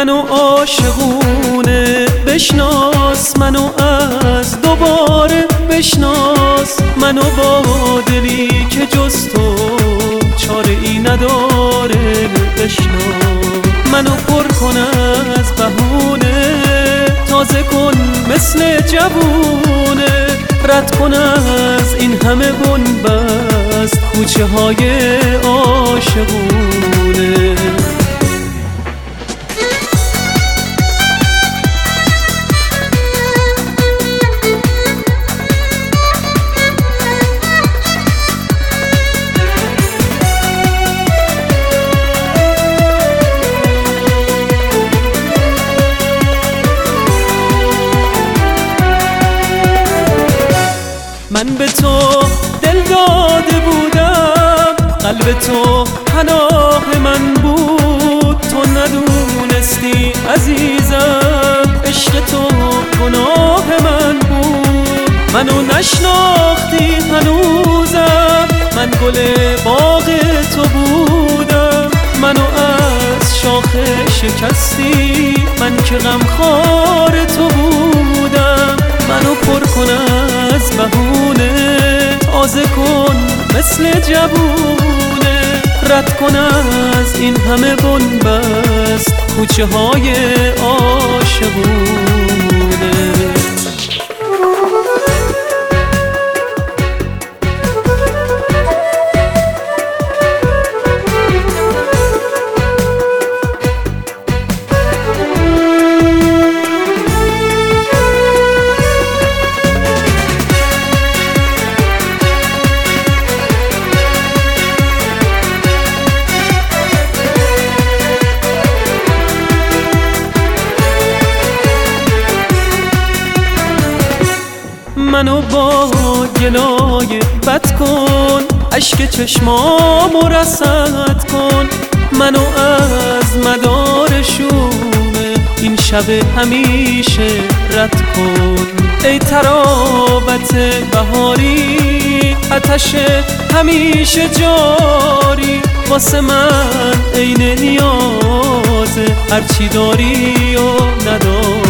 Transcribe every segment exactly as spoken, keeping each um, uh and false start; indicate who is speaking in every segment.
Speaker 1: منو عاشقونه بشناس، منو از دوباره بشناس، منو با دلی که جز تو چاره ای نداره بشناس، منو پر کن از بهونه، تازه کن مثل جوونه، رد کن از این همه بنبست کوچه های عاشقونه. من به تو دل داده بودم، قلب تو پناه من بود، تو ندونستی عزیزم عشق تو گناه من بود، منو نشناختی هنوزم، من گل باغ تو بودم، منو از شاخه شکستی، من که غمخوار تو بودم، منو پر کن از بهونه، تازه کن مثل جوونه، رد کن از این همه بنبست کوچه های عاشقونه. منو با گلای بد کن، اشک چشمامو رصد کن، منو از مدار شوم این شب همیشه رد کن، ای ترابت بهاری آتش همیشه جاری، واسه من عین نیازه هرچی داری و نداری.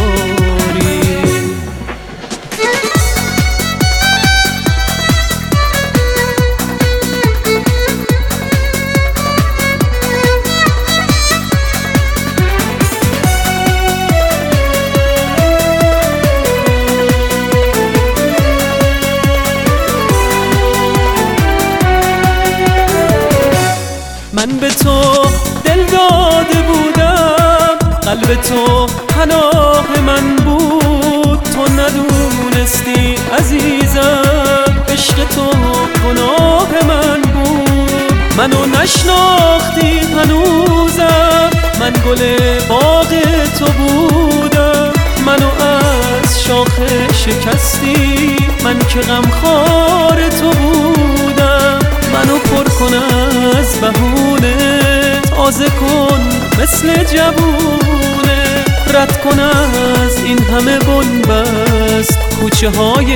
Speaker 1: من به تو دل داده بودم، قلب تو پناه من بود، تو ندونستی عزیزم عشق تو گناه من بود، منو نشناختی هنوزم، من گل باغ تو بودم، منو از شاخه شکستی، من که غمخوار تو بودم، منو پر کن از بهونه، تازه کن مثل جوونه، رد کن از این همه بنبست کوچه های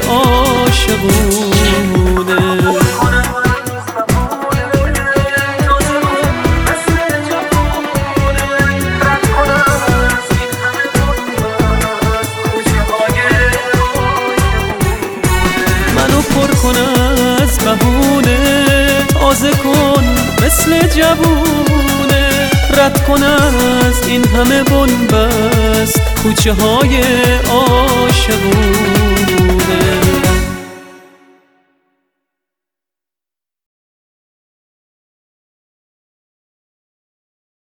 Speaker 1: عاشقونه. منو پر کن از بهونه، تازه کن مثل جوونه، رد کن از این همه بنبست کوچه های عاشقونه.